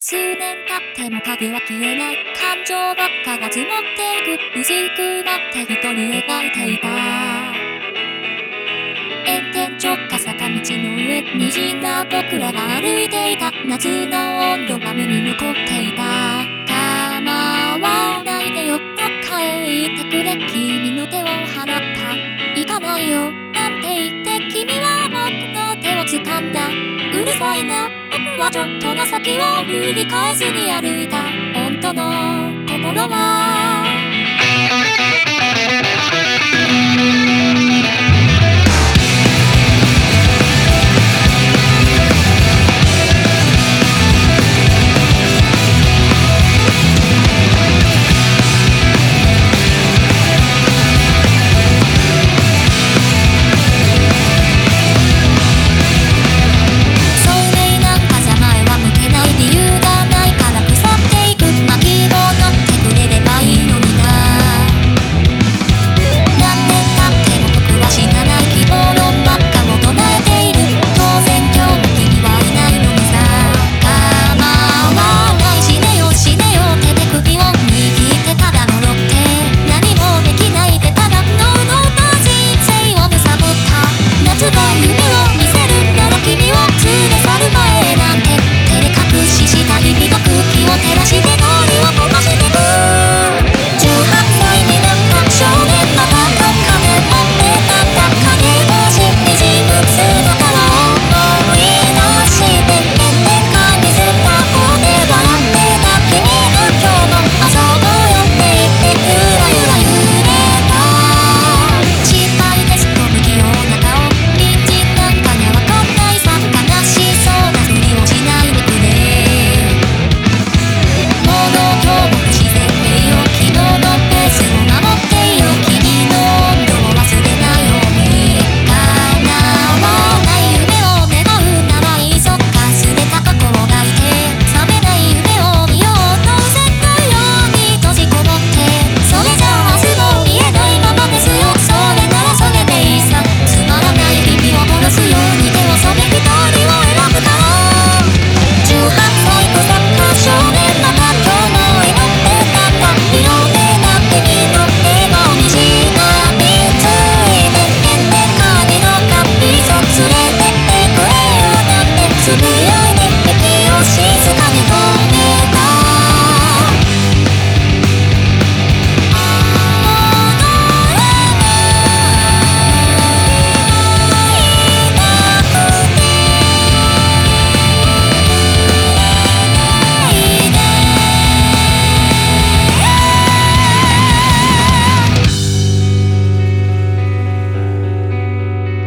数年経っても影は消えない感情ばっかが積もっていく薄くなって一人描いていた炎天直下坂道の上虹な僕らが歩いていた夏の温度が目に残っていた構わないでよどっかへ行ってくれ君の手を払った行かないよなんて言って君は僕の手を掴んだうるさいな僕はちょっとの先を振り返ずに歩いた本当の心は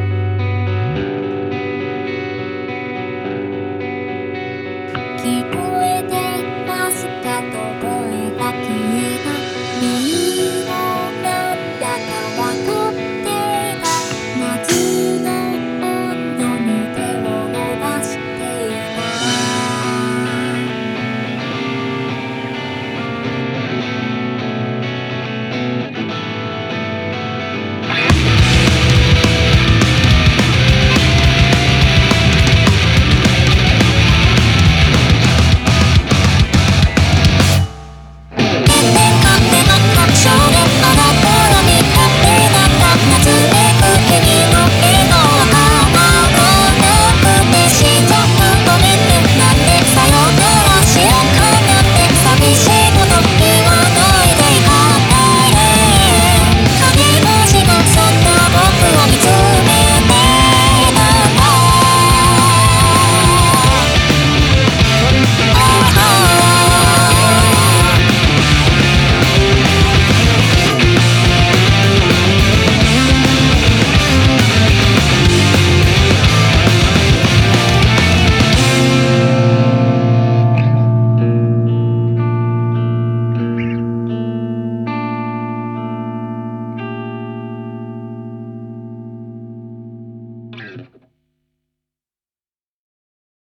希望